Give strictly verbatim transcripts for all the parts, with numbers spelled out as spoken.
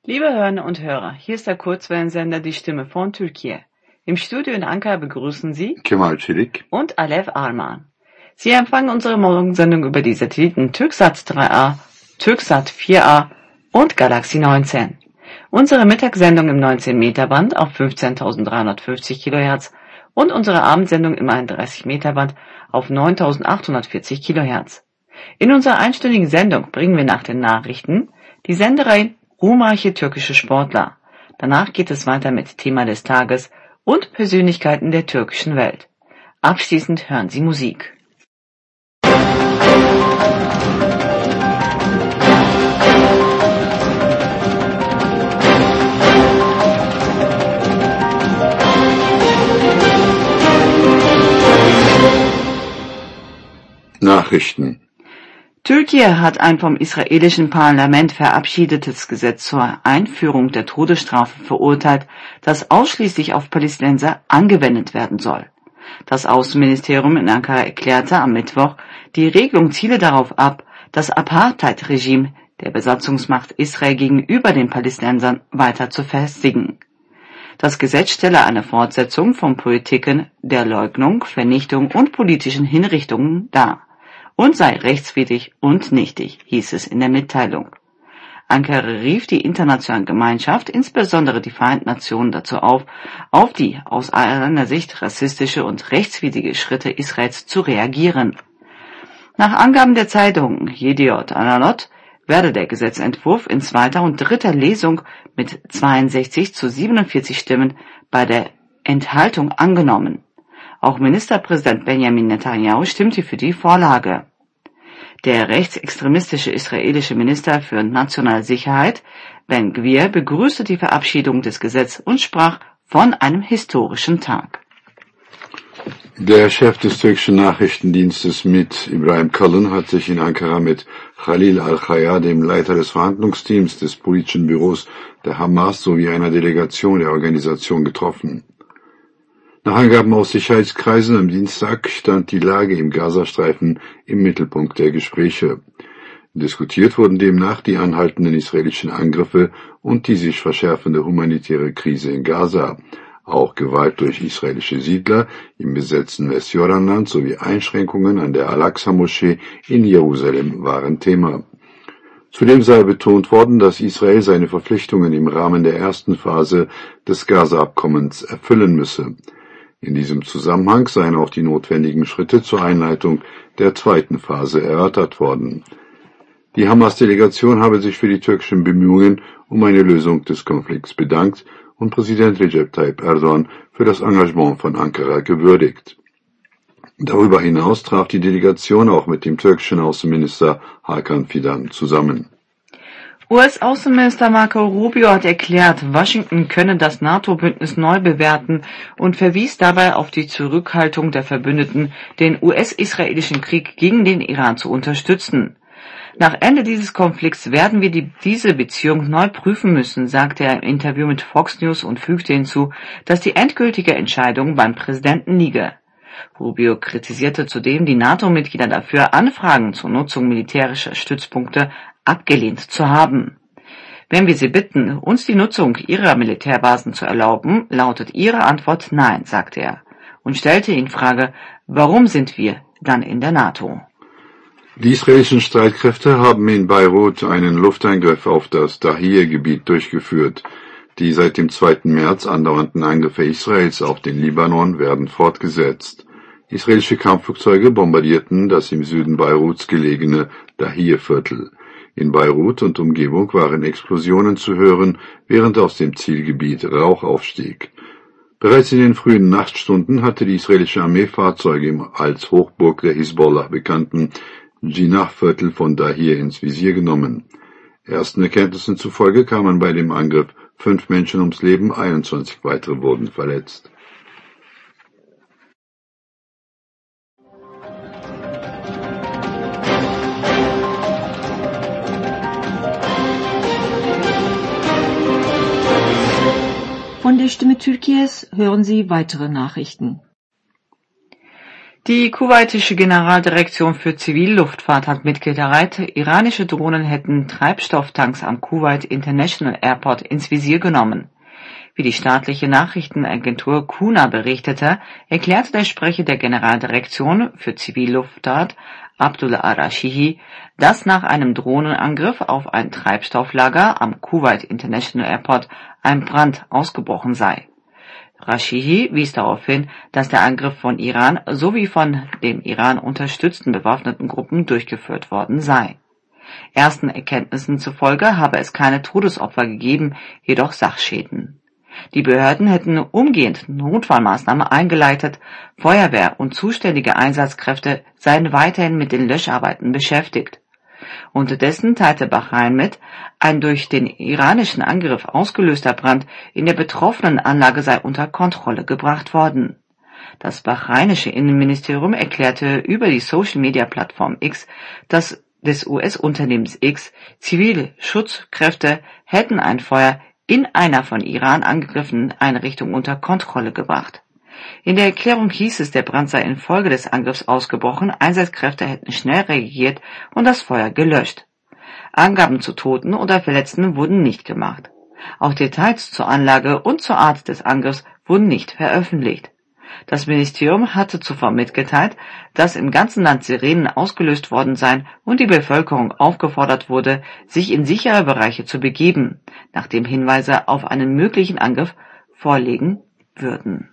Liebe Hörerinnen und Hörer, hier ist der Kurzwellensender Die Stimme von Türkiye. Im Studio in Ankara begrüßen Sie Kemal Çelik und Alev Arman. Sie empfangen unsere Morgensendung über die Satelliten Türksat drei A, Türksat vier A und Galaxy neunzehn. Unsere Mittagssendung im neunzehn Meter Band auf fünfzehntausenddreihundertfünfzig Kilohertz und unsere Abendsendung im einunddreißig Meter Band auf neuntausendachthundertvierzig Kilohertz. In unserer einstündigen Sendung bringen wir nach den Nachrichten die Sendereihe Ruhmreiche türkische Sportler. Danach geht es weiter mit Thema des Tages und Persönlichkeiten der türkischen Welt. Abschließend hören Sie Musik. Nachrichten. Türkei hat ein vom israelischen Parlament verabschiedetes Gesetz zur Einführung der Todesstrafe verurteilt, das ausschließlich auf Palästinenser angewendet werden soll. Das Außenministerium in Ankara erklärte am Mittwoch, die Regelung ziele darauf ab, das Apartheid-Regime der Besatzungsmacht Israel gegenüber den Palästinensern weiter zu festigen. Das Gesetz stelle eine Fortsetzung von Politiken der Leugnung, Vernichtung und politischen Hinrichtungen dar und sei rechtswidrig und nichtig, hieß es in der Mitteilung. Ankara rief die internationale Gemeinschaft, insbesondere die Vereinten Nationen, dazu auf, auf die aus einer Sicht rassistische und rechtswidrige Schritte Israels zu reagieren. Nach Angaben der Zeitung Yediot Ahronot werde der Gesetzentwurf in zweiter und dritter Lesung mit zweiundsechzig zu siebenundvierzig Stimmen bei der Enthaltung angenommen. Auch Ministerpräsident Benjamin Netanyahu stimmte für die Vorlage. Der rechtsextremistische israelische Minister für nationale Sicherheit, Ben Gvir, begrüßte die Verabschiedung des Gesetzes und sprach von einem historischen Tag. Der Chef des türkischen Nachrichtendienstes MİT, Ibrahim Kalın, hat sich in Ankara mit Khalil al-Khaya, dem Leiter des Verhandlungsteams des politischen Büros der Hamas, sowie einer Delegation der Organisation getroffen. Nach Angaben aus Sicherheitskreisen am Dienstag stand die Lage im Gazastreifen im Mittelpunkt der Gespräche. Diskutiert wurden demnach die anhaltenden israelischen Angriffe und die sich verschärfende humanitäre Krise in Gaza. Auch Gewalt durch israelische Siedler im besetzten Westjordanland sowie Einschränkungen an der Al-Aqsa-Moschee in Jerusalem waren Thema. Zudem sei betont worden, dass Israel seine Verpflichtungen im Rahmen der ersten Phase des Gaza-Abkommens erfüllen müsse. In diesem Zusammenhang seien auch die notwendigen Schritte zur Einleitung der zweiten Phase erörtert worden. Die Hamas-Delegation habe sich für die türkischen Bemühungen um eine Lösung des Konflikts bedankt und Präsident Recep Tayyip Erdoğan für das Engagement von Ankara gewürdigt. Darüber hinaus traf die Delegation auch mit dem türkischen Außenminister Hakan Fidan zusammen. U S-Außenminister Marco Rubio hat erklärt, Washington könne das NATO-Bündnis neu bewerten und verwies dabei auf die Zurückhaltung der Verbündeten, den U S-israelischen Krieg gegen den Iran zu unterstützen. Nach Ende dieses Konflikts werden wir die, diese Beziehung neu prüfen müssen, sagte er im Interview mit Fox News und fügte hinzu, dass die endgültige Entscheidung beim Präsidenten liege. Rubio kritisierte zudem die NATO-Mitglieder dafür, Anfragen zur Nutzung militärischer Stützpunkte abgelehnt zu haben. Wenn wir sie bitten, uns die Nutzung ihrer Militärbasen zu erlauben, lautet ihre Antwort nein, sagte er und stellte in Frage, warum sind wir dann in der NATO? Die israelischen Streitkräfte haben in Beirut einen Luftangriff auf das Dahir-Gebiet durchgeführt. Die seit dem zweiten März andauernden Angriffe Israels auf den Libanon werden fortgesetzt. Israelische Kampfflugzeuge bombardierten das im Süden Beiruts gelegene Dahir-Viertel. In Beirut und Umgebung waren Explosionen zu hören, während aus dem Zielgebiet Rauch aufstieg. Bereits in den frühen Nachtstunden hatte die israelische Armee Fahrzeuge im als Hochburg der Hisbollah bekannten Jinah-Viertel von Dahir ins Visier genommen. Ersten Erkenntnissen zufolge kamen bei dem Angriff fünf Menschen ums Leben, einundzwanzig weitere wurden verletzt. Von der Stimme Türkiye's hören Sie weitere Nachrichten. Die kuwaitische Generaldirektion für Zivilluftfahrt hat mitgeteilt, iranische Drohnen hätten Treibstofftanks am Kuwait International Airport ins Visier genommen. Wie die staatliche Nachrichtenagentur Kuna berichtete, erklärte der Sprecher der Generaldirektion für Zivilluftfahrt, Abdullah Arashihi, dass nach einem Drohnenangriff auf ein Treibstofflager am Kuwait International Airport ein Brand ausgebrochen sei. Rashihi wies darauf hin, dass der Angriff von Iran sowie von dem Iran unterstützten bewaffneten Gruppen durchgeführt worden sei. Ersten Erkenntnissen zufolge habe es keine Todesopfer gegeben, jedoch Sachschäden. Die Behörden hätten umgehend Notfallmaßnahmen eingeleitet, Feuerwehr und zuständige Einsatzkräfte seien weiterhin mit den Löscharbeiten beschäftigt. Unterdessen teilte Bahrain mit, ein durch den iranischen Angriff ausgelöster Brand in der betroffenen Anlage sei unter Kontrolle gebracht worden. Das bahrainische Innenministerium erklärte über die Social-Media-Plattform X, dass des U S-Unternehmens X Zivilschutzkräfte hätten ein Feuer in einer von Iran angegriffenen Einrichtung unter Kontrolle gebracht. In der Erklärung hieß es, der Brand sei infolge des Angriffs ausgebrochen, Einsatzkräfte hätten schnell reagiert und das Feuer gelöscht. Angaben zu Toten oder Verletzten wurden nicht gemacht. Auch Details zur Anlage und zur Art des Angriffs wurden nicht veröffentlicht. Das Ministerium hatte zuvor mitgeteilt, dass im ganzen Land Sirenen ausgelöst worden seien und die Bevölkerung aufgefordert wurde, sich in sichere Bereiche zu begeben, nachdem Hinweise auf einen möglichen Angriff vorliegen würden.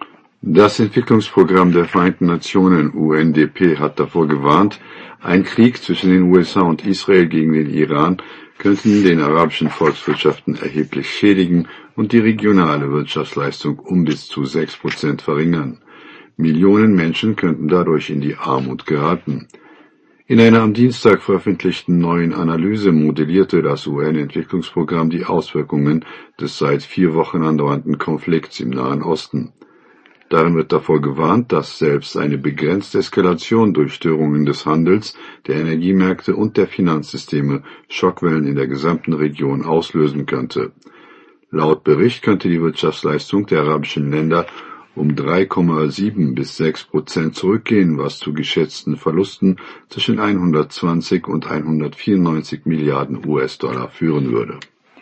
Das Entwicklungsprogramm der Vereinten Nationen U N D P hat davor gewarnt, ein Krieg zwischen den U S A und Israel gegen den Iran könnten den arabischen Volkswirtschaften erheblich schädigen und die regionale Wirtschaftsleistung um bis zu sechs Prozent verringern. Millionen Menschen könnten dadurch in die Armut geraten. In einer am Dienstag veröffentlichten neuen Analyse modellierte das U N-Entwicklungsprogramm die Auswirkungen des seit vier Wochen andauernden Konflikts im Nahen Osten. Darin wird davor gewarnt, dass selbst eine begrenzte Eskalation durch Störungen des Handels, der Energiemärkte und der Finanzsysteme Schockwellen in der gesamten Region auslösen könnte. Laut Bericht könnte die Wirtschaftsleistung der arabischen Länder um drei Komma sieben bis sechs Prozent zurückgehen, was zu geschätzten Verlusten zwischen hundertzwanzig und hundertvierundneunzig Milliarden U S-Dollar führen würde.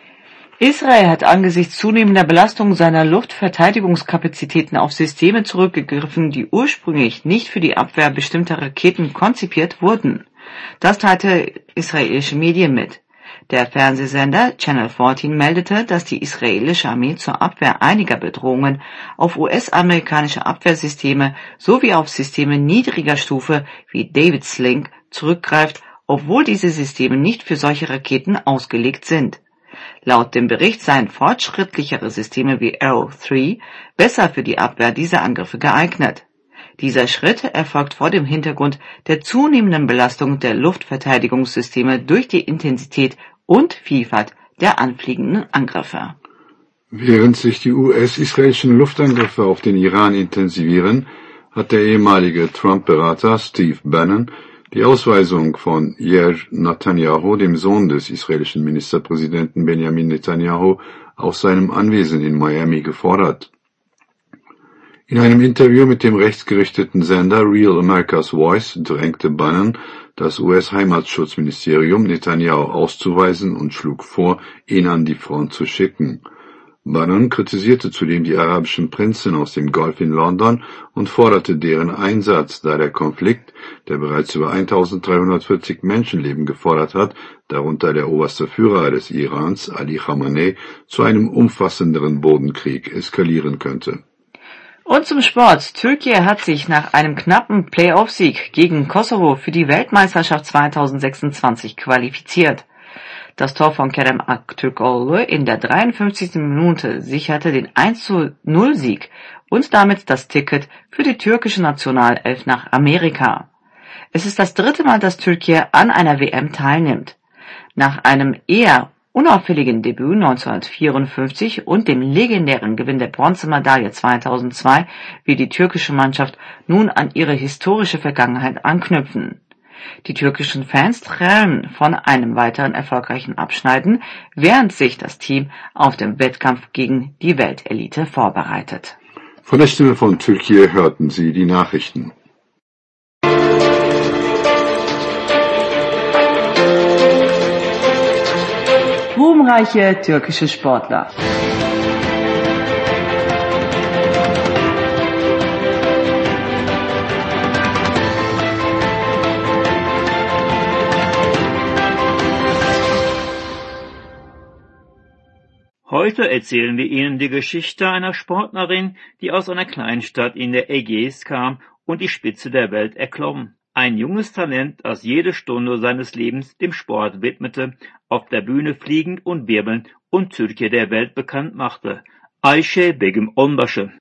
Israel hat angesichts zunehmender Belastung seiner Luftverteidigungskapazitäten auf Systeme zurückgegriffen, die ursprünglich nicht für die Abwehr bestimmter Raketen konzipiert wurden. Das teilte israelische Medien mit. Der Fernsehsender Channel vierzehn meldete, dass die israelische Armee zur Abwehr einiger Bedrohungen auf U S-amerikanische Abwehrsysteme sowie auf Systeme niedriger Stufe wie David Sling zurückgreift, obwohl diese Systeme nicht für solche Raketen ausgelegt sind. Laut dem Bericht seien fortschrittlichere Systeme wie Arrow drei besser für die Abwehr dieser Angriffe geeignet. Dieser Schritt erfolgt vor dem Hintergrund der zunehmenden Belastung der Luftverteidigungssysteme durch die Intensität und Vielfalt der anfliegenden Angriffe. Während sich die U S-israelischen Luftangriffe auf den Iran intensivieren, hat der ehemalige Trump-Berater Steve Bannon die Ausweisung von Yair Netanyahu, dem Sohn des israelischen Ministerpräsidenten Benjamin Netanyahu, aus seinem Anwesen in Miami gefordert. In einem Interview mit dem rechtsgerichteten Sender Real America's Voice drängte Bannon das U S-Heimatschutzministerium, Netanyahu auszuweisen und schlug vor, ihn an die Front zu schicken. Bannon kritisierte zudem die arabischen Prinzen aus dem Golf in London und forderte deren Einsatz, da der Konflikt, der bereits über eintausenddreihundertvierzig Menschenleben gefordert hat, darunter der oberste Führer des Irans, Ali Khamenei, zu einem umfassenderen Bodenkrieg eskalieren könnte. Und zum Sport. Türkei hat sich nach einem knappen Playoff-Sieg gegen Kosovo für die Weltmeisterschaft zweitausendsechsundzwanzig qualifiziert. Das Tor von Kerem Aktürkoğlu in der dreiundfünfzigsten Minute sicherte den eins zu null Sieg und damit das Ticket für die türkische Nationalelf nach Amerika. Es ist das dritte Mal, dass Türkei an einer W M teilnimmt. Nach einem eher unauffälligen Debüt neunzehnhundertvierundfünfzig und dem legendären Gewinn der Bronzemedaille zweitausendzwei will die türkische Mannschaft nun an ihre historische Vergangenheit anknüpfen. Die türkischen Fans träumen von einem weiteren erfolgreichen Abschneiden, während sich das Team auf den Wettkampf gegen die Weltelite vorbereitet. Von der Stimme von Türkei hörten Sie die Nachrichten. facettenreiche türkische Sportler. Heute erzählen wir Ihnen die Geschichte einer Sportlerin, die aus einer Kleinstadt in der Ägäis kam und die Spitze der Welt erklomm. Ein junges Talent, das jede Stunde seines Lebens dem Sport widmete, auf der Bühne fliegend und wirbelnd und Türkiye der Welt bekannt machte. Ayşe Begüm Onbaşı.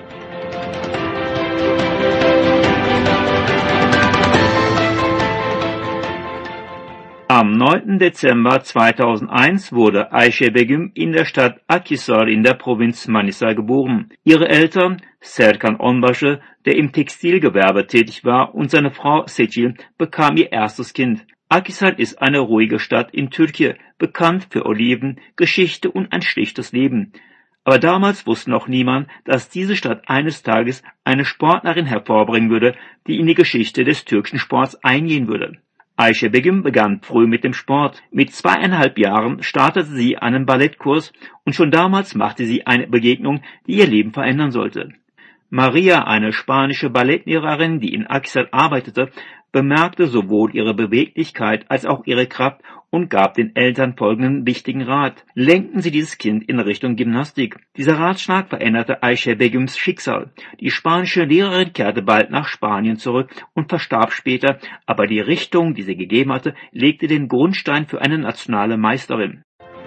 Am neunten Dezember zweitausendeins wurde Ayşe Begüm in der Stadt Akhisar in der Provinz Manisa geboren. Ihre Eltern, Serkan Onbaşı, der im Textilgewerbe tätig war, und seine Frau Seçil bekam ihr erstes Kind. Akhisar ist eine ruhige Stadt in Türkei, bekannt für Oliven, Geschichte und ein schlichtes Leben. Aber damals wusste noch niemand, dass diese Stadt eines Tages eine Sportlerin hervorbringen würde, die in die Geschichte des türkischen Sports eingehen würde. Ayşe Begüm begann früh mit dem Sport. Mit zweieinhalb Jahren startete sie einen Ballettkurs und schon damals machte sie eine Begegnung, die ihr Leben verändern sollte. Maria, eine spanische Ballettlehrerin, die in Akhisar arbeitete, bemerkte sowohl ihre Beweglichkeit als auch ihre Kraft und gab den Eltern folgenden wichtigen Rat: Lenken Sie dieses Kind in Richtung Gymnastik. Dieser Ratschlag veränderte Ayşe Begüms Schicksal. Die spanische Lehrerin kehrte bald nach Spanien zurück und verstarb später, aber die Richtung, die sie gegeben hatte, legte den Grundstein für eine nationale Meisterin.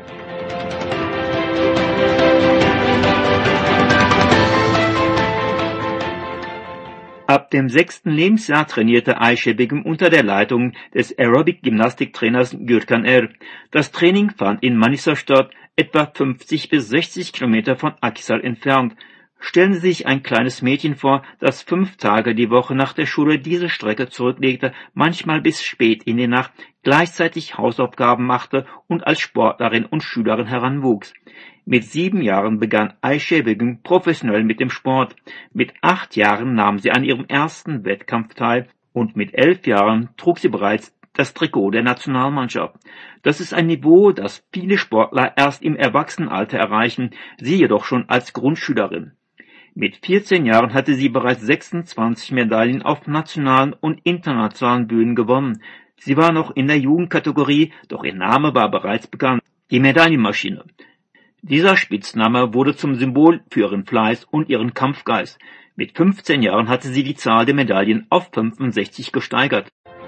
Ab dem sechsten Lebensjahr trainierte Ayşe Begüm unter der Leitung des Aerobic-Gymnastiktrainers Gürkan Er. Das Training fand in Manisa statt, etwa fünfzig bis sechzig Kilometer von Akhisar entfernt. Stellen Sie sich ein kleines Mädchen vor, das fünf Tage die Woche nach der Schule diese Strecke zurücklegte, manchmal bis spät in die Nacht, gleichzeitig Hausaufgaben machte und als Sportlerin und Schülerin heranwuchs. Mit sieben Jahren begann Ayşe Begüm professionell mit dem Sport. Mit acht Jahren nahm sie an ihrem ersten Wettkampf teil und mit elf Jahren trug sie bereits das Trikot der Nationalmannschaft. Das ist ein Niveau, das viele Sportler erst im Erwachsenenalter erreichen, sie jedoch schon als Grundschülerin. Mit vierzehn Jahren hatte sie bereits sechsundzwanzig Medaillen auf nationalen und internationalen Bühnen gewonnen. Sie war noch in der Jugendkategorie, doch ihr Name war bereits bekannt: die Medaillenmaschine. Dieser Spitzname wurde zum Symbol für ihren Fleiß und ihren Kampfgeist. Mit fünfzehn Jahren hatte sie die Zahl der Medaillen auf fünfundsechzig gesteigert.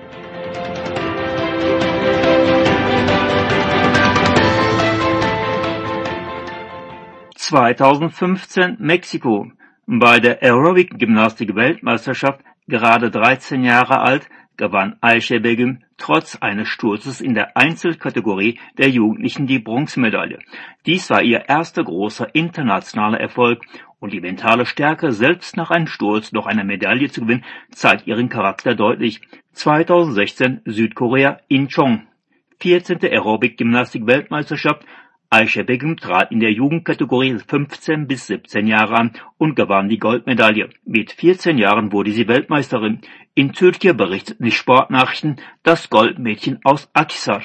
zweitausendfünfzehn Mexiko. Bei der Aerobic-Gymnastik-Weltmeisterschaft, gerade dreizehn Jahre alt, gewann Ayşe Begüm trotz eines Sturzes in der Einzelkategorie der Jugendlichen die Bronzemedaille. Dies war ihr erster großer internationaler Erfolg und die mentale Stärke, selbst nach einem Sturz noch eine Medaille zu gewinnen, zeigt ihren Charakter deutlich. zweitausendsechzehn Südkorea, Incheon. vierzehnte Aerobic-Gymnastik-Weltmeisterschaft. Ayşe Begüm trat in der Jugendkategorie fünfzehn bis siebzehn Jahre an und gewann die Goldmedaille. Mit vierzehn Jahren wurde sie Weltmeisterin. In Türkei berichteten die Sportnachrichten das Goldmädchen aus Akhisar.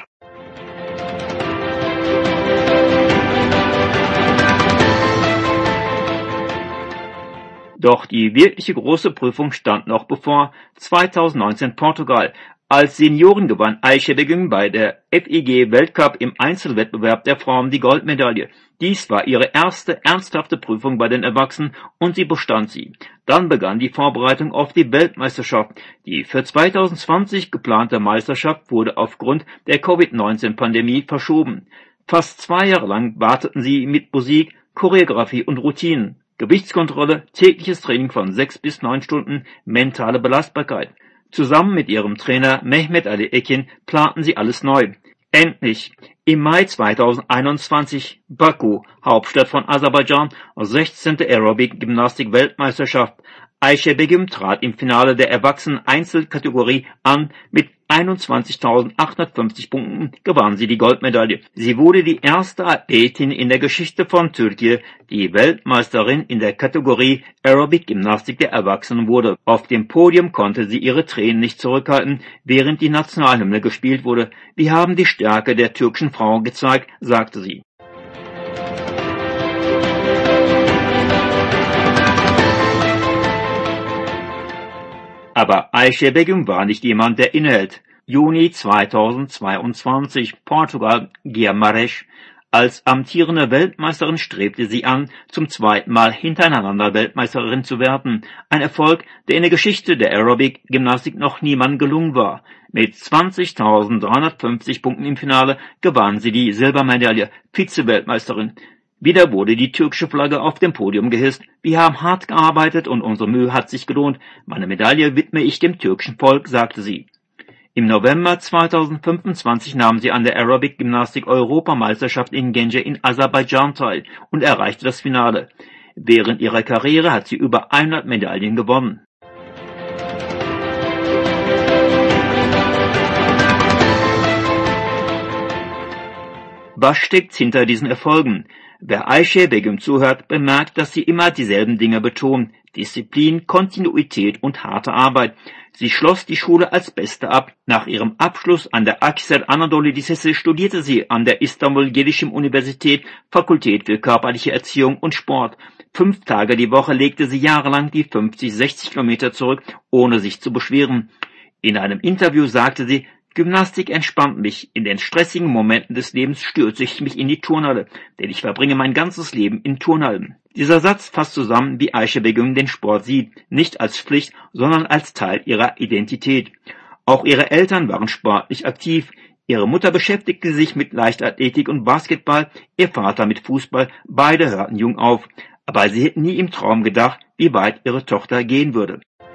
Doch die wirkliche große Prüfung stand noch bevor. zweitausendneunzehn Portugal. Als Seniorin gewann Ayşe Begüm bei der F I G-Weltcup im Einzelwettbewerb der Frauen die Goldmedaille. Dies war ihre erste ernsthafte Prüfung bei den Erwachsenen und sie bestand sie. Dann begann die Vorbereitung auf die Weltmeisterschaft. Die für zweitausendzwanzig geplante Meisterschaft wurde aufgrund der Covid neunzehn Pandemie verschoben. Fast zwei Jahre lang warteten sie mit Musik, Choreografie und Routinen. Gewichtskontrolle, tägliches Training von sechs bis neun Stunden, mentale Belastbarkeit. Zusammen mit ihrem Trainer Mehmet Ali Ekin planten sie alles neu. Endlich! Im Mai zweitausendeinundzwanzig, Baku, Hauptstadt von Aserbaidschan, sechzehnte Aerobic-Gymnastik-Weltmeisterschaft. Ayşe Begüm trat im Finale der Erwachsenen-Einzelkategorie an. Mit einundzwanzigtausendachthundertfünfzig Punkten gewann sie die Goldmedaille. Sie wurde die erste Athletin in der Geschichte von Türkei, die Weltmeisterin in der Kategorie Aerobic-Gymnastik der Erwachsenen wurde. Auf dem Podium konnte sie ihre Tränen nicht zurückhalten, während die Nationalhymne gespielt wurde. Wir haben die Stärke der türkischen Frauen gezeigt, sagte sie. Aber Ayşe Begüm war nicht jemand, der innehält. Juni zweitausendzweiundzwanzig, Portugal, Guimarães. Als amtierende Weltmeisterin strebte sie an, zum zweiten Mal hintereinander Weltmeisterin zu werden. Ein Erfolg, der in der Geschichte der Aerobic-Gymnastik noch niemandem gelungen war. Mit zwanzigtausenddreihundertfünfzig Punkten im Finale gewann sie die Silbermedaille, Vize-Weltmeisterin. Wieder wurde die türkische Flagge auf dem Podium gehisst. Wir haben hart gearbeitet und unsere Mühe hat sich gelohnt. Meine Medaille widme ich dem türkischen Volk, sagte sie. Im November zweitausendfünfundzwanzig nahm sie an der Aerobic-Gymnastik-Europameisterschaft in Gence in Aserbaidschan teil und erreichte das Finale. Während ihrer Karriere hat sie über hundert Medaillen gewonnen. Was steckt hinter diesen Erfolgen? Wer Ayşe Begüm zuhört, bemerkt, dass sie immer dieselben Dinge betont. Disziplin, Kontinuität und harte Arbeit. Sie schloss die Schule als Beste ab. Nach ihrem Abschluss an der Akhisar Anadolu Lisesi studierte sie an der İstanbul Gelişim Universität Fakultät für körperliche Erziehung und Sport. Fünf Tage die Woche legte sie jahrelang die fünfzig, sechzig Kilometer zurück, ohne sich zu beschweren. In einem Interview sagte sie, Gymnastik entspannt mich. In den stressigen Momenten des Lebens stürze ich mich in die Turnhalle, denn ich verbringe mein ganzes Leben in Turnhallen. Dieser Satz fasst zusammen, wie Ayşe Begüm den Sport sieht, nicht als Pflicht, sondern als Teil ihrer Identität. Auch ihre Eltern waren sportlich aktiv. Ihre Mutter beschäftigte sich mit Leichtathletik und Basketball, ihr Vater mit Fußball, beide hörten jung auf. Aber sie hätten nie im Traum gedacht, wie weit ihre Tochter gehen würde.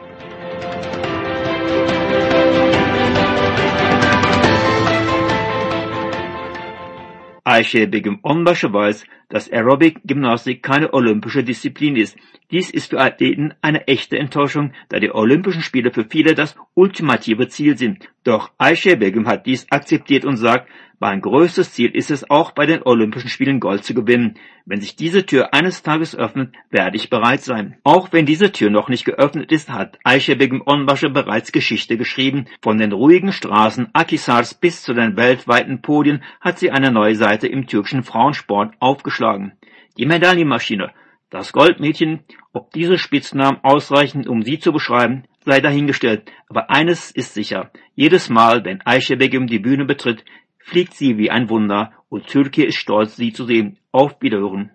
Ayşe Begüm Onbaşı weiß, dass Aerobic-Gymnastik keine olympische Disziplin ist. Dies ist für Athleten eine echte Enttäuschung, da die Olympischen Spiele für viele das ultimative Ziel sind. Doch Ayşe Begüm hat dies akzeptiert und sagt, mein größtes Ziel ist es auch, bei den Olympischen Spielen Gold zu gewinnen. Wenn sich diese Tür eines Tages öffnet, werde ich bereit sein. Auch wenn diese Tür noch nicht geöffnet ist, hat Ayşe Begüm Onbaşı bereits Geschichte geschrieben. Von den ruhigen Straßen Akhisars bis zu den weltweiten Podien hat sie eine neue Seite im türkischen Frauensport aufgeschlagen. Die Medaillenmaschine, das Goldmädchen, ob diese Spitznamen ausreichen, um sie zu beschreiben, sei dahingestellt. Aber eines ist sicher, jedes Mal, wenn Ayşe Begüm die Bühne betritt, fliegt sie wie ein Wunder und Türkei ist stolz, sie zu sehen. Auf Wiederhören.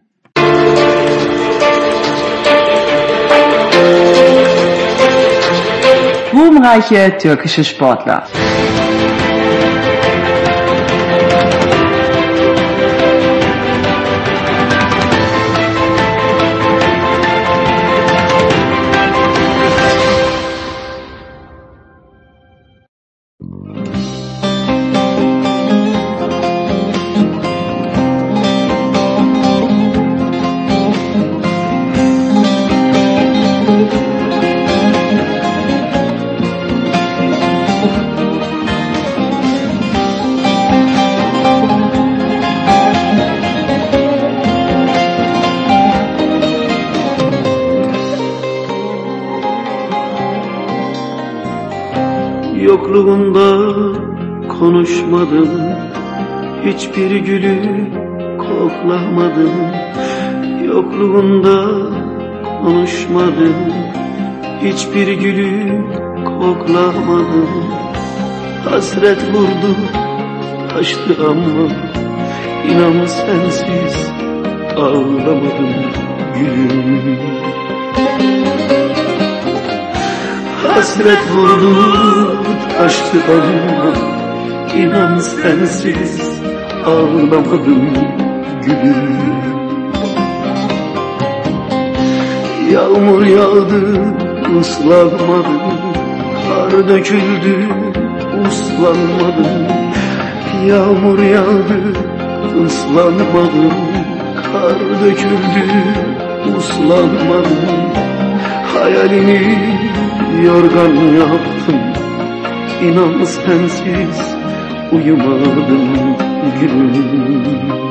Ruhmreiche türkische Sportler. Yokluğunda konuşmadım, hiçbir gülü koklamadım. Yokluğunda konuşmadım, hiçbir gülü koklamadım. Hasret vurdu, taştı ama inan sensiz ağlamadım gülüm. Hasret vurdu, taştı ama inan sensiz ağlamadım gülüm. Yağmur yağdı, ıslanmadım, kar döküldü, uslanmadım. Yağmur yağdı, ıslanmadım, kar döküldü, uslanmadım. Hayalini yorgan yaptım, İnan sensiz uyumadım gülüm.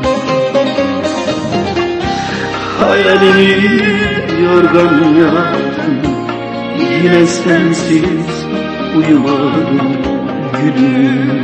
Hayalini yorgan yaptım, yine sensiz uyumadım gülüm.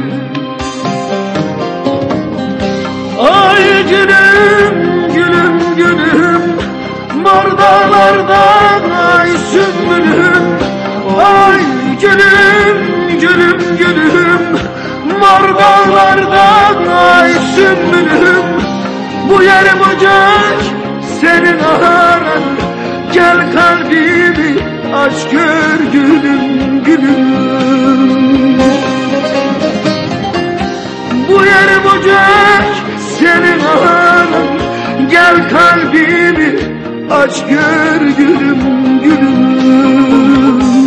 Ay gülüm, gülüm, gülüm, mor dağlardan ay sümbülüm. Ay gülüm, gülüm, gülüm, mor dağlardan ay sümbülüm. Bu yer bucak senin aran, gel kalbimi aç gör gülüm, gülüm. Bu yer bucak senin aran, gel kalbimi aç gör gülüm, gülüm.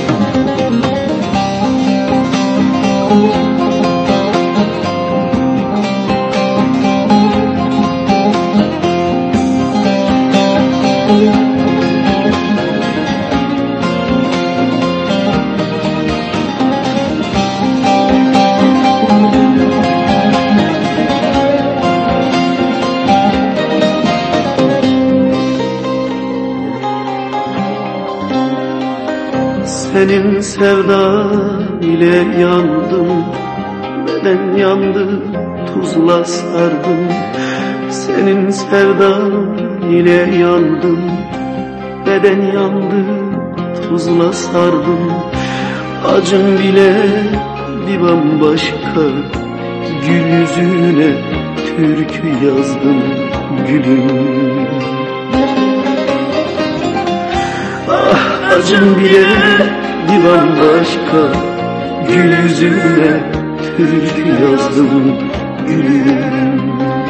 Senin sevdan ile yandım, beden yandı, tuzla sardım. Senin sevdan ile yandım, beden yandı, tuzla sardım. Acım bile bir bambaşka, gül yüzüne türkü yazdım gülüm. Ah acım bile bir bambaşka, gül yüzüne türkü yazdım gülüm.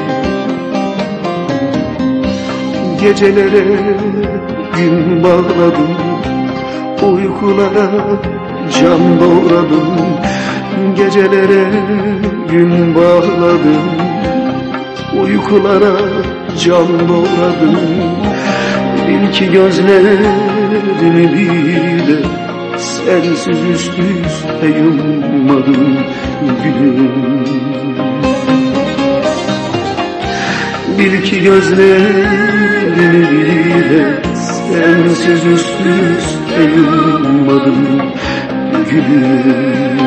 Gecelere gün bağladım, uykulara can doğradım. Gecelere gün bağladım, uykulara can doğradım. Bil ki gözlerimi bile sensiz üst üste yummadım gülüm. Bil ki gözlerimi bile sensiz üst üste yummadım gülüm.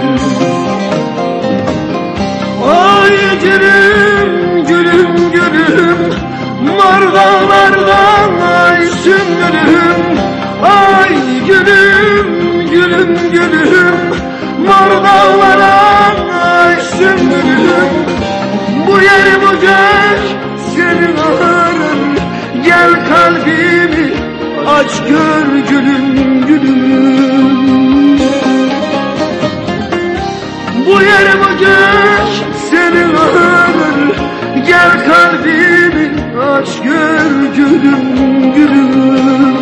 Ay gülüm, gülüm, gülüm, mor dağlardan ay sümbülüm. Ay gülüm, gülüm, gülüm, mor dağlardan ay sümbülüm. Bu yer bucak senin ağrın, gel kalbimi aç gör gülüm, gülüm. Bu yer bucak senin ağrın, gel kalbimi aç gör gülüm, gülüm.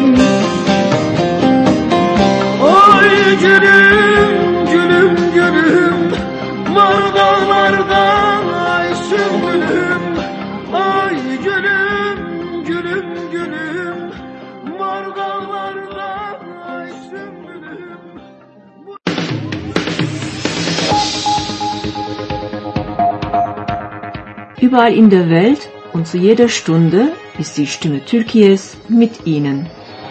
Ay gülüm, gülüm, gülüm, mor dağlardan ay sümbülüm. Ay gülüm, gülüm, gülüm, mor dağlardan ay sümbülüm. Überall in der Welt und zu jeder Stunde ist die Stimme Türkiye's mit Ihnen.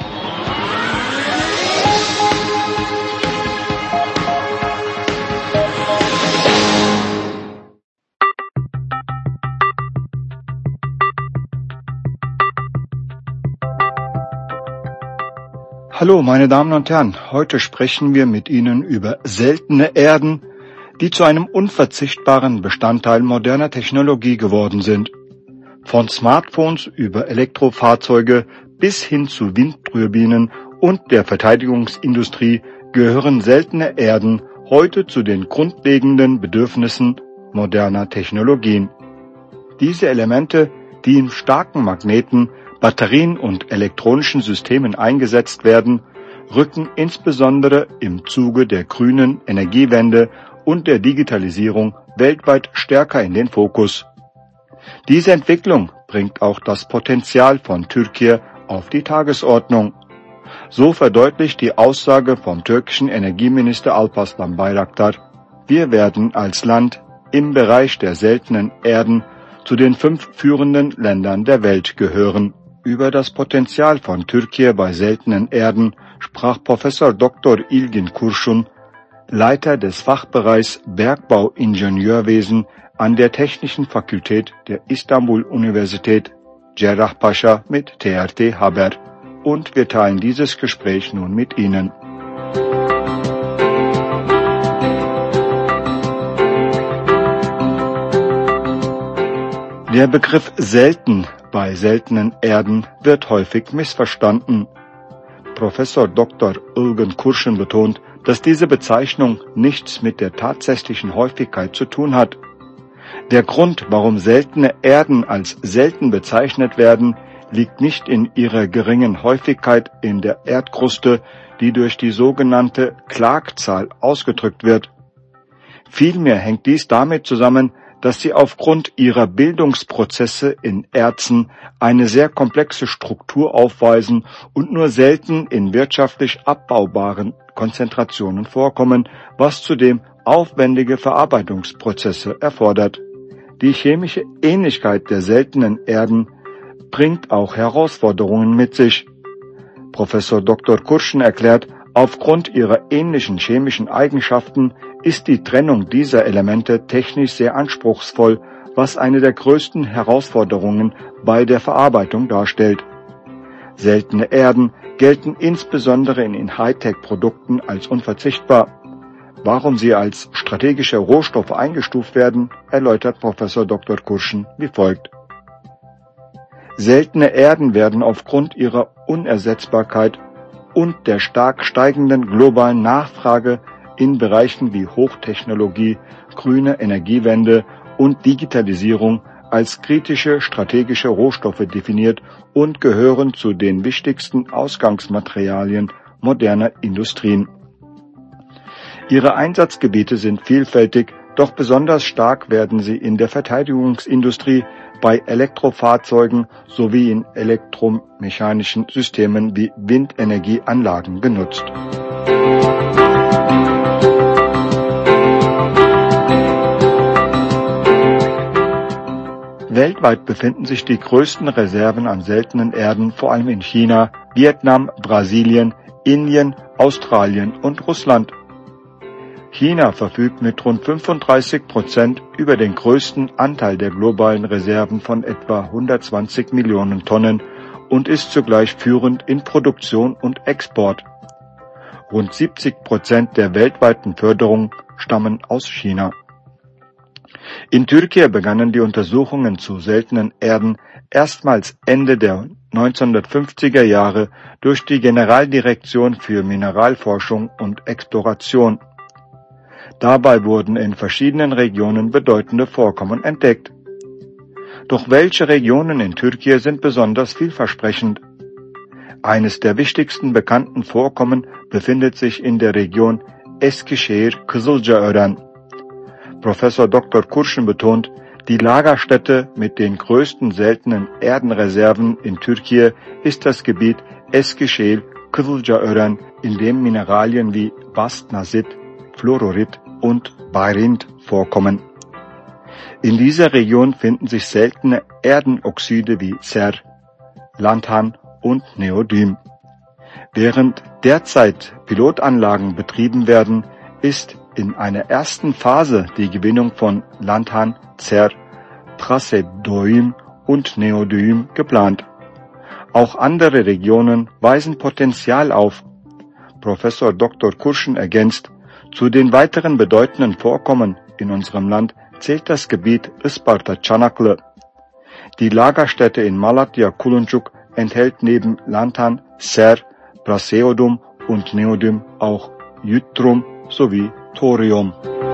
Hallo, meine Damen und Herren, heute sprechen wir mit Ihnen über seltene Erden, die zu einem unverzichtbaren Bestandteil moderner Technologie geworden sind. Von Smartphones über Elektrofahrzeuge bis hin zu Windturbinen und der Verteidigungsindustrie gehören seltene Erden heute zu den grundlegenden Bedürfnissen moderner Technologien. Diese Elemente, die in starken Magneten, Batterien und elektronischen Systemen eingesetzt werden, rücken insbesondere im Zuge der grünen Energiewende und der Digitalisierung weltweit stärker in den Fokus. Diese Entwicklung bringt auch das Potenzial von Türkei auf die Tagesordnung. So verdeutlicht die Aussage vom türkischen Energieminister Alparslan Bayraktar: Wir werden als Land im Bereich der seltenen Erden zu den fünf führenden Ländern der Welt gehören. Über das Potenzial von Türkei bei seltenen Erden sprach Professor Doktor Ilgin Kurşun, Leiter des Fachbereichs Bergbauingenieurwesen an der Technischen Fakultät der Istanbul-Universität Cerrahpaşa mit T R T Haber. Und wir teilen dieses Gespräch nun mit Ihnen. Der Begriff selten bei seltenen Erden wird häufig missverstanden. Professor Doktor Ilgin Kurşun betont, dass diese Bezeichnung nichts mit der tatsächlichen Häufigkeit zu tun hat. Der Grund, warum seltene Erden als selten bezeichnet werden, liegt nicht in ihrer geringen Häufigkeit in der Erdkruste, die durch die sogenannte Clarke-Zahl ausgedrückt wird. Vielmehr hängt dies damit zusammen, dass sie aufgrund ihrer Bildungsprozesse in Erzen eine sehr komplexe Struktur aufweisen und nur selten in wirtschaftlich abbaubaren Konzentrationen vorkommen, was zudem aufwendige Verarbeitungsprozesse erfordert. Die chemische Ähnlichkeit der seltenen Erden bringt auch Herausforderungen mit sich. Professor Doktor Kurşun erklärt, aufgrund ihrer ähnlichen chemischen Eigenschaften ist die Trennung dieser Elemente technisch sehr anspruchsvoll, was eine der größten Herausforderungen bei der Verarbeitung darstellt. Seltene Erden gelten insbesondere in Hightech-Produkten als unverzichtbar. Warum sie als strategische Rohstoffe eingestuft werden, erläutert Professor Doktor Kurşun wie folgt. Seltene Erden werden aufgrund ihrer Unersetzbarkeit und der stark steigenden globalen Nachfrage in Bereichen wie Hochtechnologie, grüne Energiewende und Digitalisierung als kritische strategische Rohstoffe definiert und gehören zu den wichtigsten Ausgangsmaterialien moderner Industrien. Ihre Einsatzgebiete sind vielfältig, doch besonders stark werden sie in der Verteidigungsindustrie, bei Elektrofahrzeugen sowie in elektromechanischen Systemen wie Windenergieanlagen genutzt. Weltweit befinden sich die größten Reserven an seltenen Erden vor allem in China, Vietnam, Brasilien, Indien, Australien und Russland. China verfügt mit rund fünfunddreißig Prozent über den größten Anteil der globalen Reserven von etwa hundertzwanzig Millionen Tonnen und ist zugleich führend in Produktion und Export. Rund siebzig Prozent der weltweiten Förderung stammen aus China. In Türkei begannen die Untersuchungen zu seltenen Erden erstmals Ende der neunzehnhundertfünfziger Jahre durch die Generaldirektion für Mineralforschung und Exploration. Dabei wurden in verschiedenen Regionen bedeutende Vorkommen entdeckt. Doch welche Regionen in Türkei sind besonders vielversprechend? Eines der wichtigsten bekannten Vorkommen befindet sich in der Region Eskişehir-Kızılcaören. Professor Doktor Kurşun betont, die Lagerstätte mit den größten seltenen Erdenreserven in Türkei ist das Gebiet Eskişehir-Kızılcaören, in dem Mineralien wie Bastnasit, Fluorit und Barynt vorkommen. In dieser Region finden sich seltene Erdenoxide wie Cer, Lanthan und Neodym. Während derzeit Pilotanlagen betrieben werden, ist in einer ersten Phase die Gewinnung von Lanthan, Cer, Praseodym und Neodym geplant. Auch andere Regionen weisen Potenzial auf. Professor Doktor Kurşun ergänzt, zu den weiteren bedeutenden Vorkommen in unserem Land zählt das Gebiet Isparta-Çanaklı. Die Lagerstätte in Malatya-Kuluncuk enthält neben Lanthan, Cer, Praseodym und Neodym auch Yttrum sowie Thorium.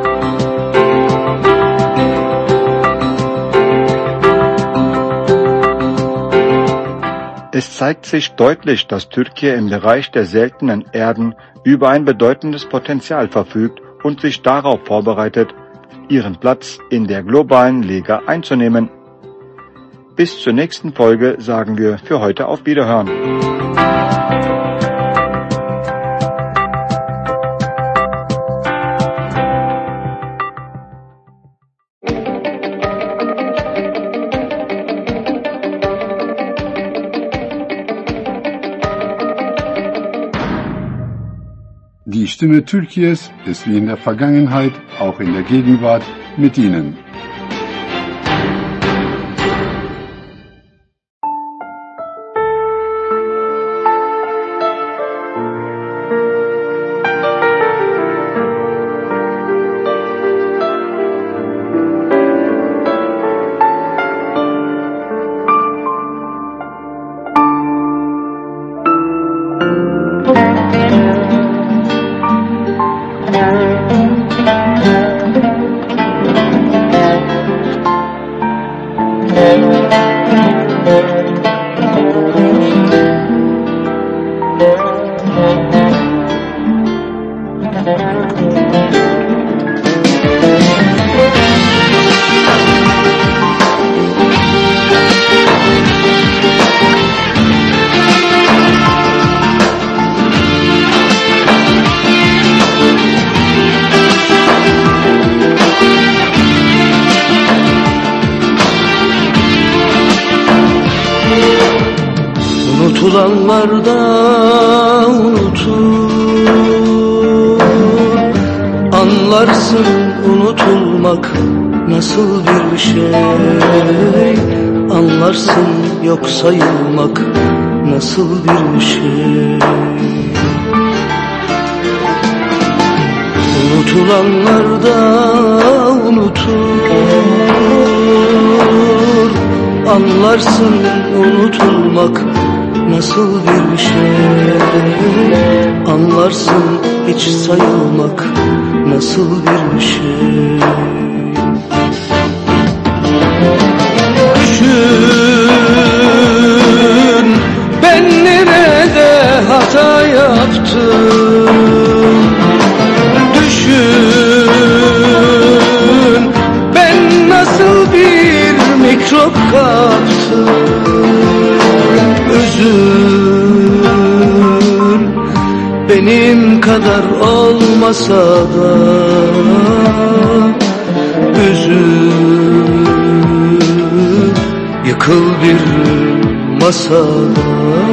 Es zeigt sich deutlich, dass Türkei im Bereich der seltenen Erden über ein bedeutendes Potenzial verfügt und sich darauf vorbereitet, ihren Platz in der globalen Liga einzunehmen. Bis zur nächsten Folge sagen wir für heute auf Wiederhören. die Stimme Türkiye's ist wie in der Vergangenheit auch in der Gegenwart mit Ihnen. Unutulanlarda unutur, anlarsın unutulmak nasıl bir şey, anlarsın yok sayılmak nasıl bir şey. Unutulanlarda unutur, anlarsın unutulmak nasıl bir şey, anlarsın hiç sayılmak nasıl bir şey. Düşün ben nerede hata yaptım, düşün ben nasıl bir mikrop kaptım. Üzül benim kadar olmasa da, üzül yıkıl bir masada.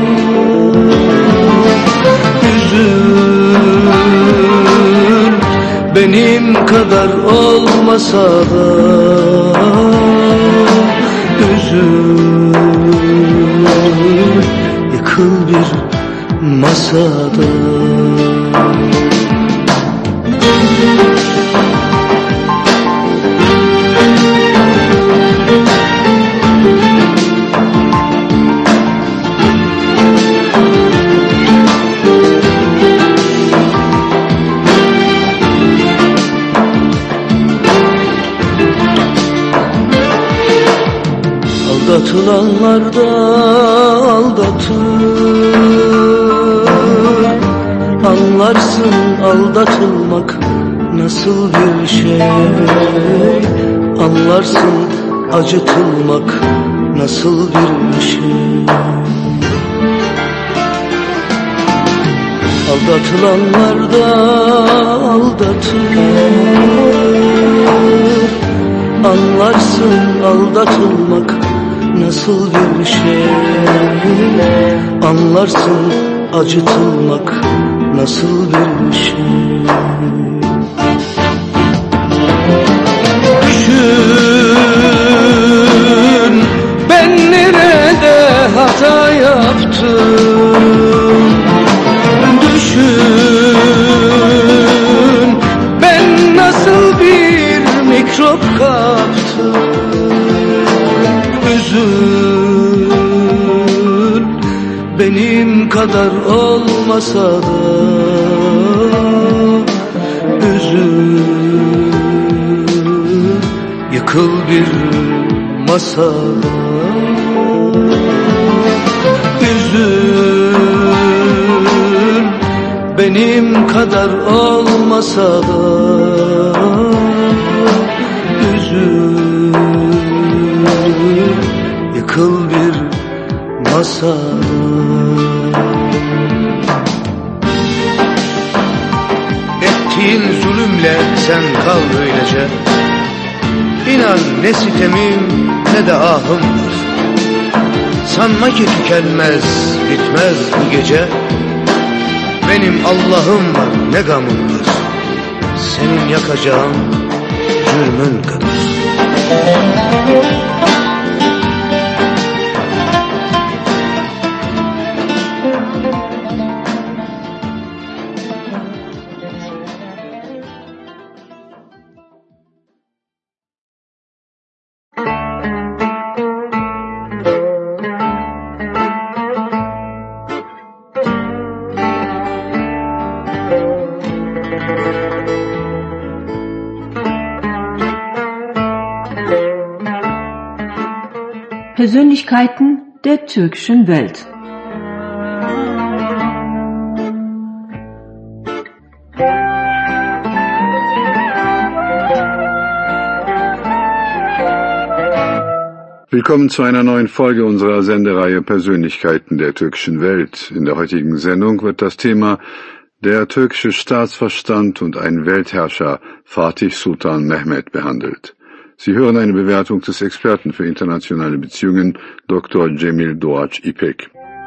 Üzül benim kadar olmasa da, üzül yıkıl bir masada. Aldatılanlar da aldatır, anlarsın aldatılmak nasıl bir şey, anlarsın acıtılmak nasıl bir şey. Aldatılanlar da aldatır, anlarsın aldatılmak nasıl bir şey, anlarsın acıtılmak nasıl bir şey. Düşün ben nerede hata yaptım, düşün ben nasıl bir mikrop kaptım. Üzül benim kadar olmasa da, üzül yıkıl bir masada. Üzül benim kadar olmasa da, üzül yıkıl bir masada. Ettiğin zulümle sen kal öylece, İnan ne sitemim ne de ahım var. Sanma ki tükenmez bitmez bu gece, benim Allah'ım var, ne gamım var. Senin yakacağın cürmün kadar. Persönlichkeiten der türkischen Welt. Willkommen zu einer neuen Folge unserer Sendereihe Persönlichkeiten der türkischen Welt. In der heutigen Sendung wird das Thema der türkische Staatsverstand und ein Weltherrscher Fatih Sultan Mehmet behandelt. Sie hören eine Bewertung des Experten für internationale Beziehungen, Doktor Cemil Doğaç İpek.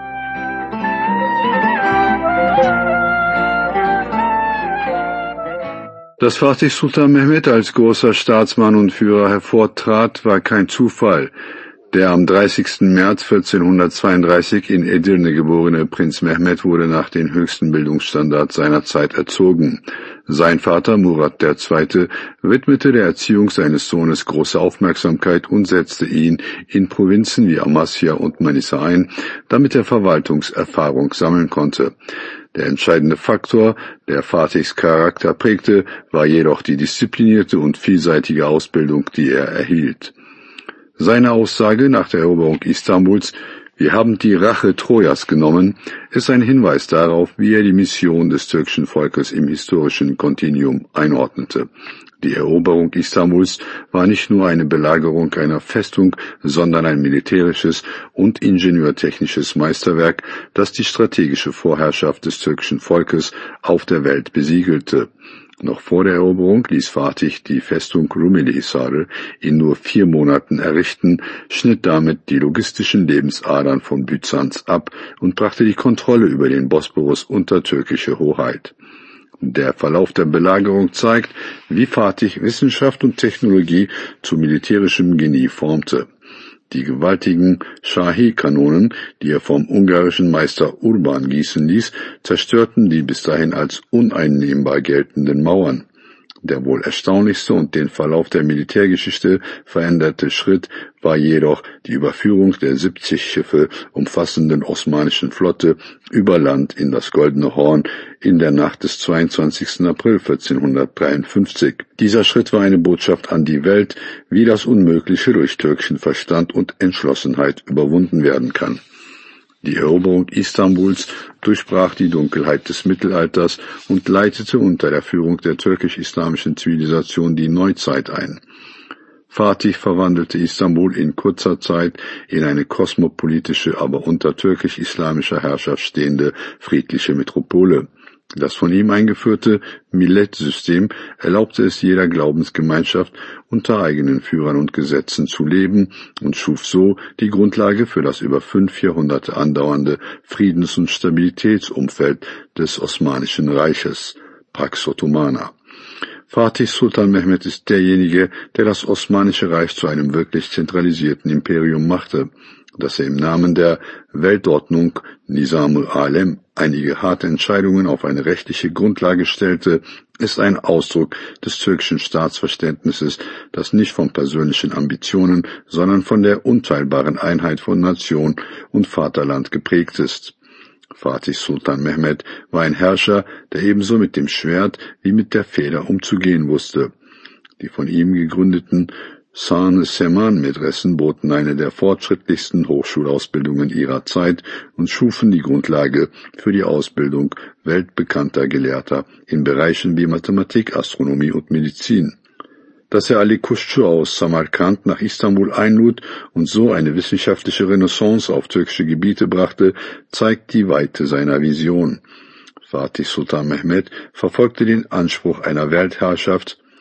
Dass Fatih Sultan Mehmet als großer Staatsmann und Führer hervortrat, war kein Zufall. Der am dreißigsten März vierzehnhundertzweiunddreißig in Edirne geborene Prinz Mehmet wurde nach den höchsten Bildungsstandards seiner Zeit erzogen. Sein Vater Murat der Zweite widmete der Erziehung seines Sohnes große Aufmerksamkeit und setzte ihn in Provinzen wie Amasya und Manisa ein, damit er Verwaltungserfahrung sammeln konnte. Der entscheidende Faktor, der Fatichs Charakter prägte, war jedoch die disziplinierte und vielseitige Ausbildung, die er erhielt. Seine Aussage nach der Eroberung Istanbuls, wir haben die Rache Trojas genommen, ist ein Hinweis darauf, wie er die Mission des türkischen Volkes im historischen Kontinuum einordnete. Die Eroberung Istanbuls war nicht nur eine Belagerung einer Festung, sondern ein militärisches und ingenieurtechnisches Meisterwerk, das die strategische Vorherrschaft des türkischen Volkes auf der Welt besiegelte. Noch vor der Eroberung ließ Fatih die Festung Rumeli-Hisar in nur vier Monaten errichten, schnitt damit die logistischen Lebensadern von Byzanz ab und brachte die Kontrolle über den Bosporus unter türkische Hoheit. Der Verlauf der Belagerung zeigt, wie Fatih Wissenschaft und Technologie zu militärischem Genie formte. Die gewaltigen Shahi-Kanonen, die er vom ungarischen Meister Urban gießen ließ, zerstörten die bis dahin als uneinnehmbar geltenden Mauern. Der wohl erstaunlichste und den Verlauf der Militärgeschichte veränderte Schritt war jedoch die Überführung der siebzig Schiffe umfassenden osmanischen Flotte über Land in das Goldene Horn in der Nacht des zweiundzwanzigsten April vierzehnhundertdreiundfünfzig. Dieser Schritt war eine Botschaft an die Welt, wie das Unmögliche durch türkischen Verstand und Entschlossenheit überwunden werden kann. Die Eroberung Istanbuls durchbrach die Dunkelheit des Mittelalters und leitete unter der Führung der türkisch-islamischen Zivilisation die Neuzeit ein. Fatih verwandelte Istanbul in kurzer Zeit in eine kosmopolitische, aber unter türkisch-islamischer Herrschaft stehende friedliche Metropole. Das von ihm eingeführte Millet-System erlaubte es jeder Glaubensgemeinschaft, unter eigenen Führern und Gesetzen zu leben und schuf so die Grundlage für das über fünf Jahrhunderte andauernde Friedens- und Stabilitätsumfeld des Osmanischen Reiches, Pax Ottomana. Fatih Sultan Mehmet ist derjenige, der das Osmanische Reich zu einem wirklich zentralisierten Imperium machte. Dass er im Namen der Weltordnung Nizam-ı Alem einige harte Entscheidungen auf eine rechtliche Grundlage stellte, ist ein Ausdruck des türkischen Staatsverständnisses, das nicht von persönlichen Ambitionen, sondern von der unteilbaren Einheit von Nation und Vaterland geprägt ist. Fatih Sultan Mehmet war ein Herrscher, der ebenso mit dem Schwert wie mit der Feder umzugehen wusste. Die von ihm gegründeten San-Seman-Medressen boten eine der fortschrittlichsten Hochschulausbildungen ihrer Zeit und schufen die Grundlage für die Ausbildung weltbekannter Gelehrter in Bereichen wie Mathematik, Astronomie und Medizin. Dass er Ali Kuşçu aus Samarkand nach Istanbul einlud und so eine wissenschaftliche Renaissance auf türkische Gebiete brachte, zeigt die Weite seiner Vision. Fatih Sultan Mehmet verfolgte den Anspruch einer Weltherrschaft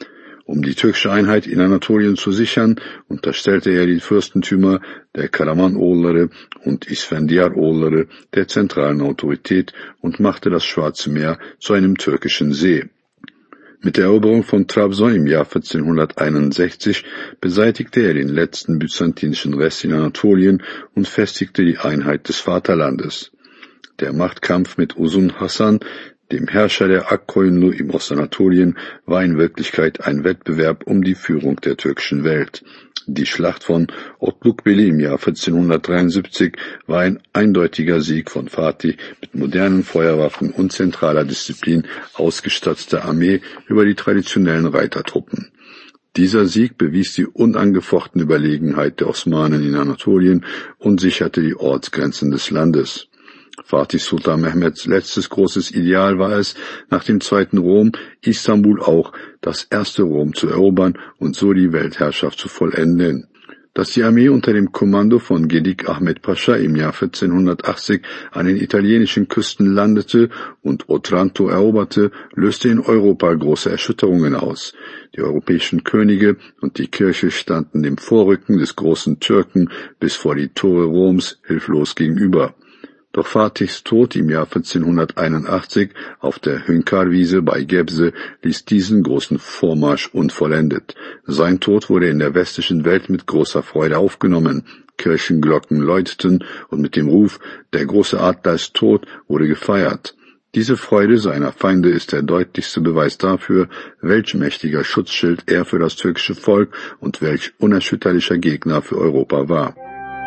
Um die türkische Einheit in Anatolien zu sichern, unterstellte er die Fürstentümer der Karamanoğulları und Isfandiyaroğulları der zentralen Autorität und machte das Schwarze Meer zu einem türkischen See. Mit der Eroberung von Trabzon im Jahr vierzehnhunderteinundsechzig beseitigte er den letzten byzantinischen Rest in Anatolien und festigte die Einheit des Vaterlandes. Der Machtkampf mit Uzun Hasan, dem Herrscher der Akkoyunlu im Ostanatolien, war in Wirklichkeit ein Wettbewerb um die Führung der türkischen Welt. Die Schlacht von Otlukbeli im Jahr vierzehnhundertdreiundsiebzig war ein eindeutiger Sieg von Fatih mit modernen Feuerwaffen und zentraler Disziplin ausgestatteter Armee über die traditionellen Reitertruppen. Dieser Sieg bewies die unangefochtene Überlegenheit der Osmanen in Anatolien und sicherte die Ortsgrenzen des Landes. Fatih Sultan Mehmeds letztes großes Ideal war es, nach dem zweiten Rom Istanbul auch, das erste Rom zu erobern und so die Weltherrschaft zu vollenden. Dass die Armee unter dem Kommando von Gedik Ahmed Pascha im Jahr vierzehnhundertachtzig an den italienischen Küsten landete und Otranto eroberte, löste in Europa große Erschütterungen aus. Die europäischen Könige und die Kirche standen dem Vorrücken des großen Türken bis vor die Tore Roms hilflos gegenüber. Doch Fatihs Tod im Jahr vierzehnhunderteinundachtzig auf der Hünkar-Wiese bei Gebse ließ diesen großen Vormarsch unvollendet. Sein Tod wurde in der westlichen Welt mit großer Freude aufgenommen. Kirchenglocken läuteten und mit dem Ruf »Der große Adler ist tot« wurde gefeiert. Diese Freude seiner Feinde ist der deutlichste Beweis dafür, welch mächtiger Schutzschild er für das türkische Volk und welch unerschütterlicher Gegner für Europa war.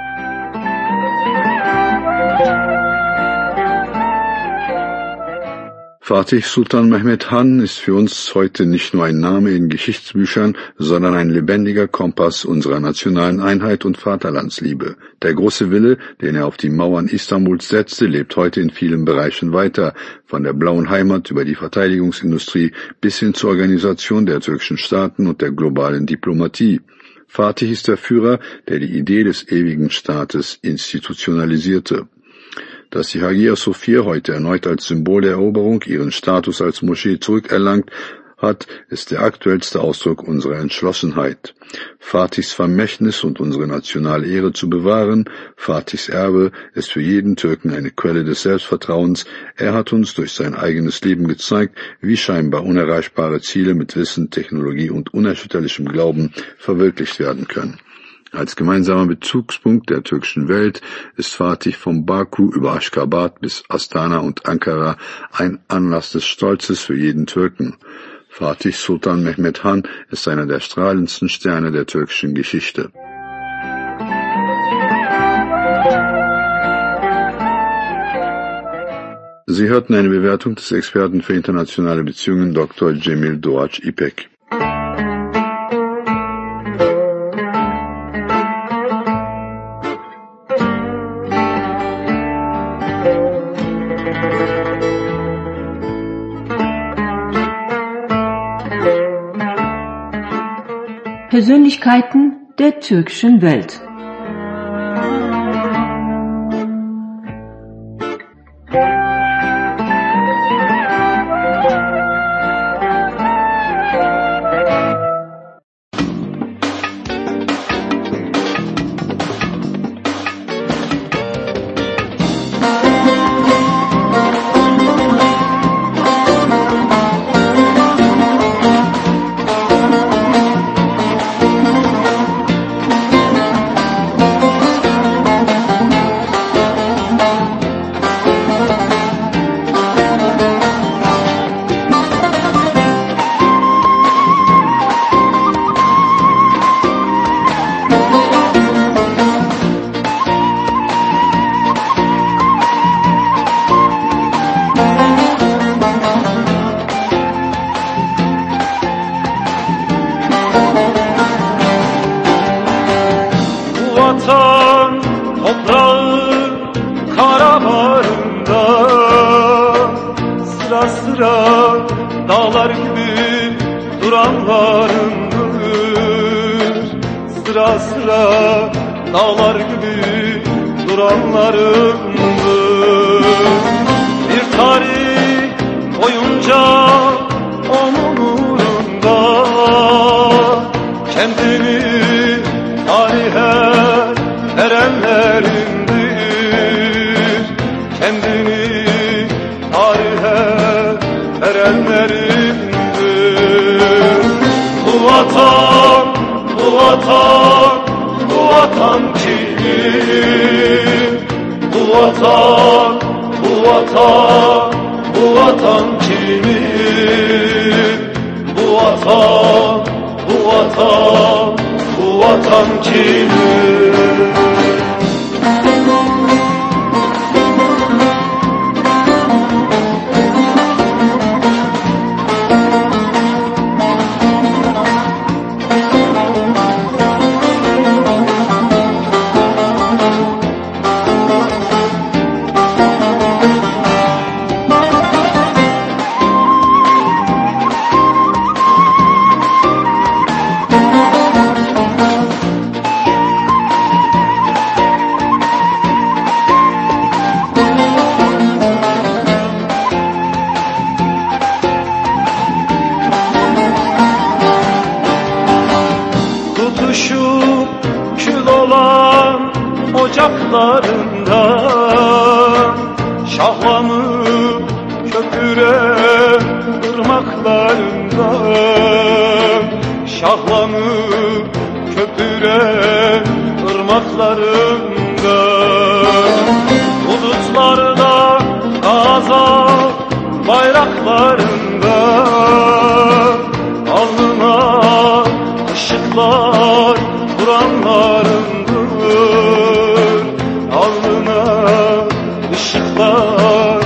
Fatih Sultan Mehmed Han ist für uns heute nicht nur ein Name in Geschichtsbüchern, sondern ein lebendiger Kompass unserer nationalen Einheit und Vaterlandsliebe. Der große Wille, den er auf die Mauern Istanbuls setzte, lebt heute in vielen Bereichen weiter, von der blauen Heimat über die Verteidigungsindustrie bis hin zur Organisation der türkischen Staaten und der globalen Diplomatie. Fatih ist der Führer, der die Idee des ewigen Staates institutionalisierte. Dass die Hagia Sophia heute erneut als Symbol der Eroberung ihren Status als Moschee zurückerlangt hat, ist der aktuellste Ausdruck unserer Entschlossenheit. Fatihs Vermächtnis und unsere nationale Ehre zu bewahren, Fatihs Erbe ist für jeden Türken eine Quelle des Selbstvertrauens. Er hat uns durch sein eigenes Leben gezeigt, wie scheinbar unerreichbare Ziele mit Wissen, Technologie und unerschütterlichem Glauben verwirklicht werden können. Als gemeinsamer Bezugspunkt der türkischen Welt ist Fatih von Baku über Aşgabat bis Astana und Ankara ein Anlass des Stolzes für jeden Türken. Fatih Sultan Mehmed Han ist einer der strahlendsten Sterne der türkischen Geschichte. Sie hörten eine Bewertung des Experten für internationale Beziehungen Doktor Cemil Doğaç İpek. Persönlichkeiten der türkischen Welt. Vatan toprağı Karabar'ında sıra sıra dağlar gibi duranlarındır. Sıra sıra dağlar gibi duranlarındır. Bir tarih boyunca onun uğrunda girenlerindir. Kendini tarihe verenlerindir. Bu vatan, bu vatan, bu vatan kimin? Bu vatan, bu vatan, bu vatan kimin? Bu vatan, bu vatan, bu vatan kimin? Tutuşup kül olan ocaklarından, şahlanıp köpüren ırmaklarından, şahlanıp köpüren ırmaklarından, bulutlarda gazap bayraklarından, alnına ışıklar vuranlarındır, alnına ışıklar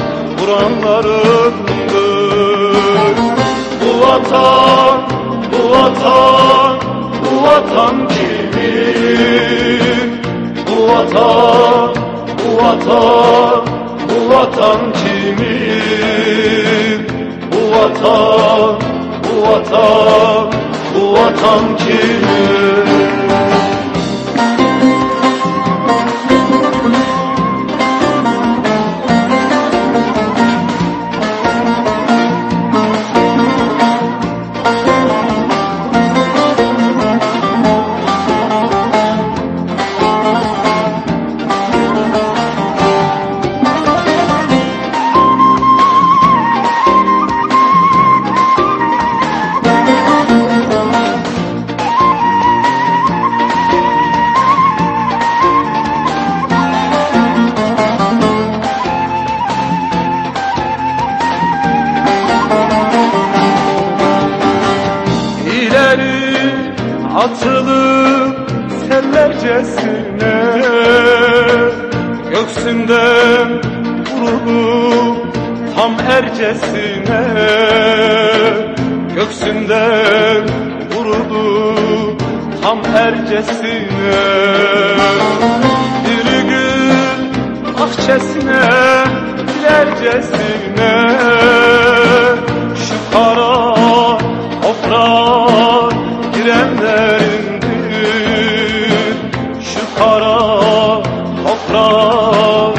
vuranlarındır. Bu vatan, bu vatan, bu vatan kimin? Bu vatan, bu vatan, bu vatan kimin? Bu vatan, bu vatan, bu vatan kimin? Atılıp sellercesine, göksünden vurulup tam ercesine, göksünden vurulup tam ercesine, bir gün akçesine dilercesine, şu kara toprağa girenlerindir, şu kara toprağa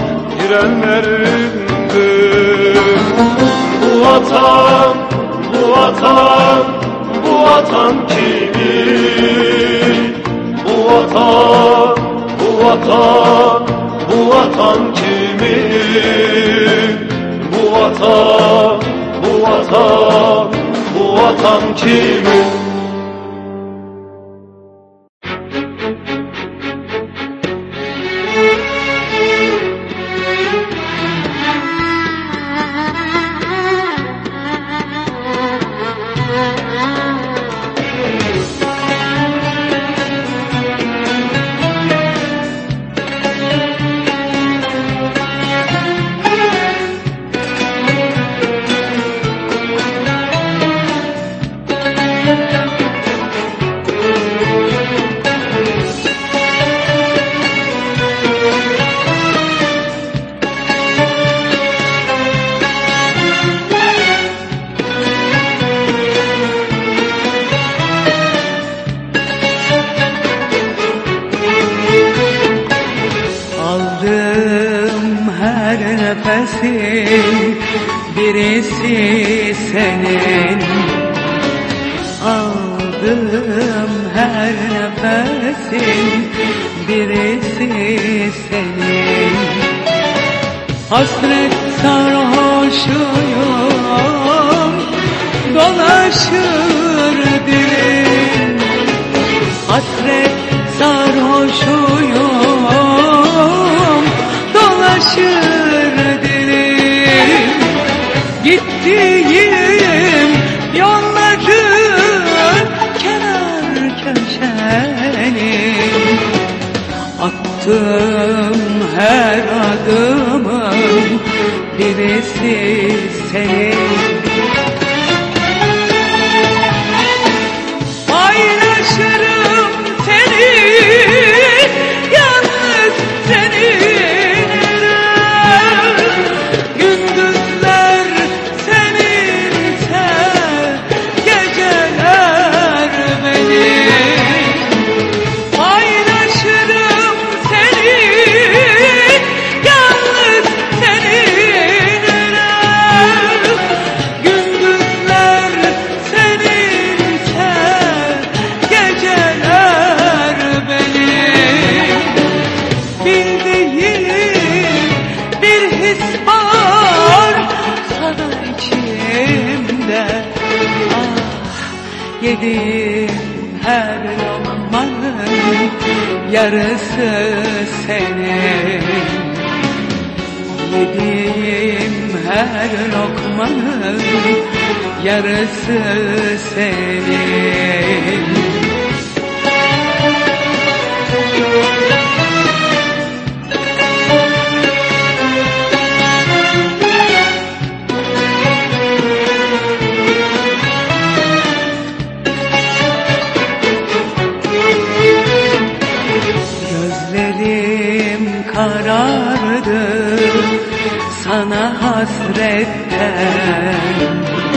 girenlerindir. Bu vatan, bu vatan, bu vatan kimin? Bu vatan, bu vatan, bu vatan kimin? Bu vatan, bu vatan, bu vatan kimin? nefesin birisi senin. Aldım her nefesin birisi senin. Hasret sarhoşuyum, dolaşır dilim. Hasret sarhoşuyum, dolaşır dilim. Gittiğim yolların kenar köşenim. Attığım her adımın birisi senin. Paylaşırım seni, yalnız seninle. Gündüzler seninse, geceler benim. Paylaşırım seni, yalnız seninle. Gündüzler seninse, geceler benim. Bildiğim bir his var sana içimde. Ah, yediğim her lokmanın yarısı senin. Yediğim her lokmanın yarısı senin. Gözlerim karardı sana hasretten.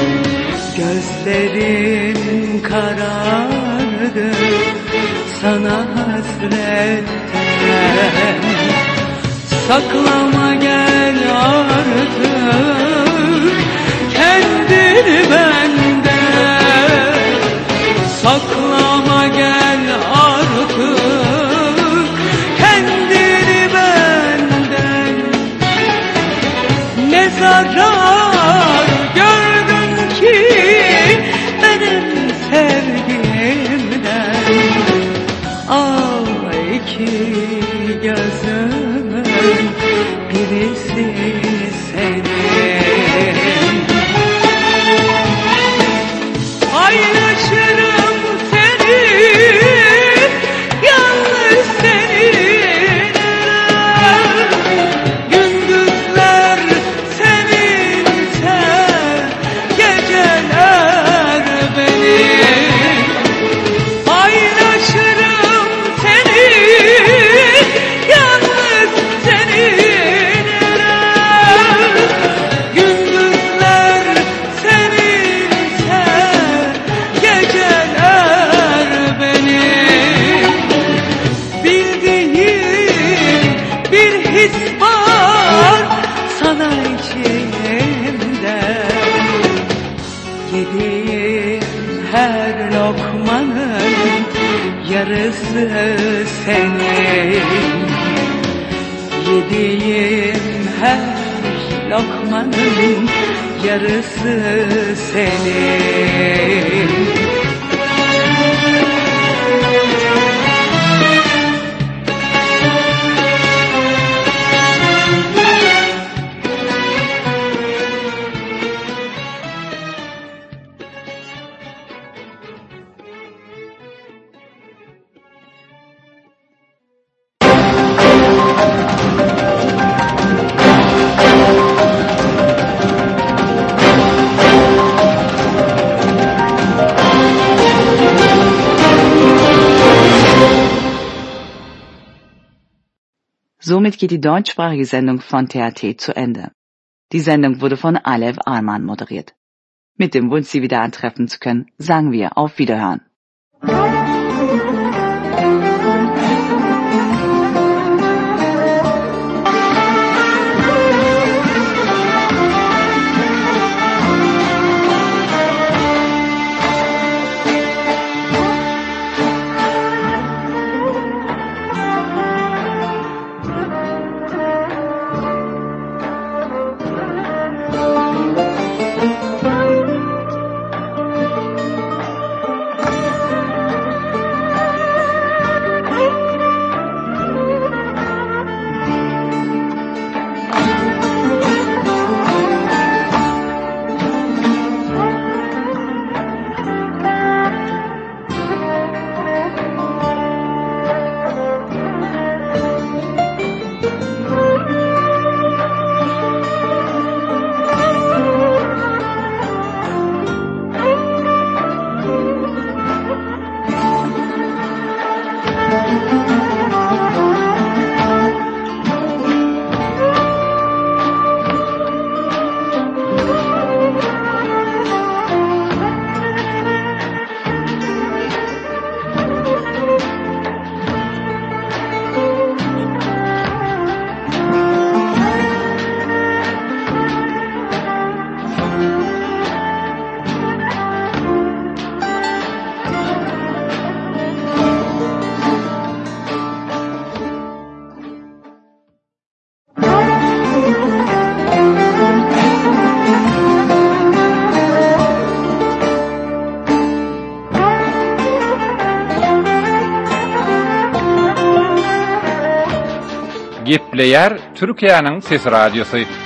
Gözlerim karardı sana hasretten. Saklama gel artık kendini benden. Saklama gel artık kendini benden. Ne zarar gördün ki benim sevgimden. Al iki gözümün birisi senin. Paylaşırım seni, yalnız seninle. Gündüzler seninse, geceler benim. Paylaşırım seni, yalnız seninle. Gündüzler seninse, geceler benim. Bildiğim bir his var sana içimde. Yediğim her lokmanın yarısı senin. Yediğim her lokmanın yarısı senin. Somit geht die deutschsprachige Sendung von T R T zu Ende. Die Sendung wurde von Alev Arman moderiert. Mit dem Wunsch, Sie wieder antreffen zu können, sagen wir auf Wiederhören. Gepleyer Türkiýanyň Ses Radiosu.